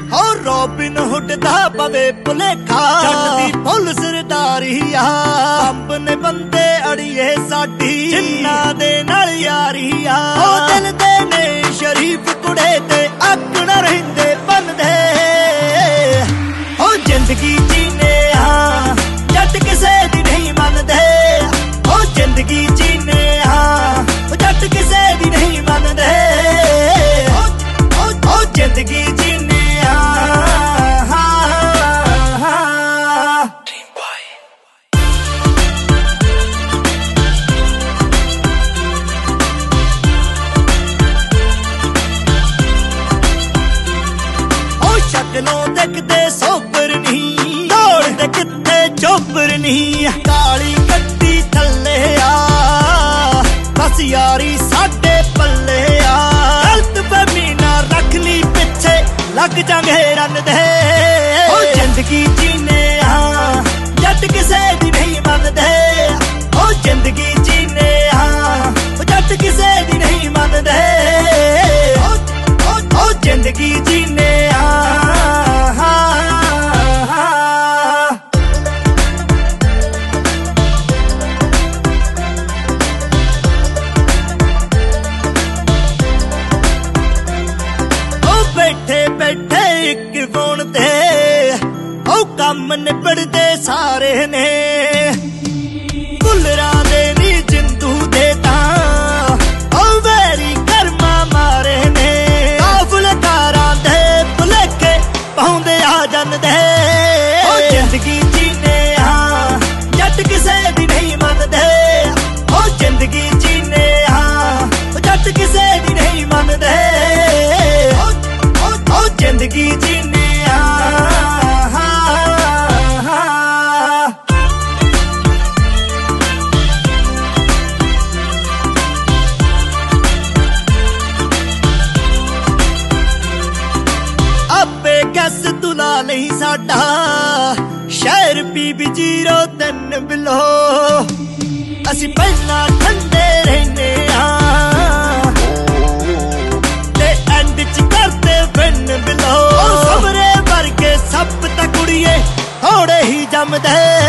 हो robin hood दा पवे भुलेखा जट दी फुल सरदारी आ अंब ने बंदे अड़िए साडी जिन्ना दे नाल यारी आ ओ दिल दे ने शरीफ कुड़े ते अक ना रहिंदे बनदे ओ जिंदगी जीने आ जट किसे दी नहीं मनदे ओ जिंदगी जीने आ जट किसे दी नहीं मनदे ओ जिंदगी जीने शक्लों देखते सोबर नहीं दौड़ते कित्ते चोबर नहीं काली गड्डी थल्ले आ बस यारी साडे पल्ले आ गलत फहमी ना रख ली पिछे लग जांगे रन दे ओ जिंदगी जीने आ जट किसे दी नहीं मनदे ओ जिंदगी जीने आ जट किसे दी नहीं मनदे ओ जिंदगी जीने आ बैठे एक फोन ते ओ कम निबड़दे सारे ने गुलरां दे नी जिंदू दे तां ओ वैरी कर्मा मारे ने काफलकारां दे भुलेखे पाउंदे आ जनदे ओ जिंदगी जीने आ जट किसे दी नहीं मनदे ओ जिंदगी जीने आ जट किसे दी नहीं मनदे जिंदगी जीने आपे गैस तुला नहीं साडा शहर PB 03 बिलो असी पहला ठंडे रहने एंड च करते बिन बिलो समरे वर्गे सब तक कुड़िए थोड़े ही जमदे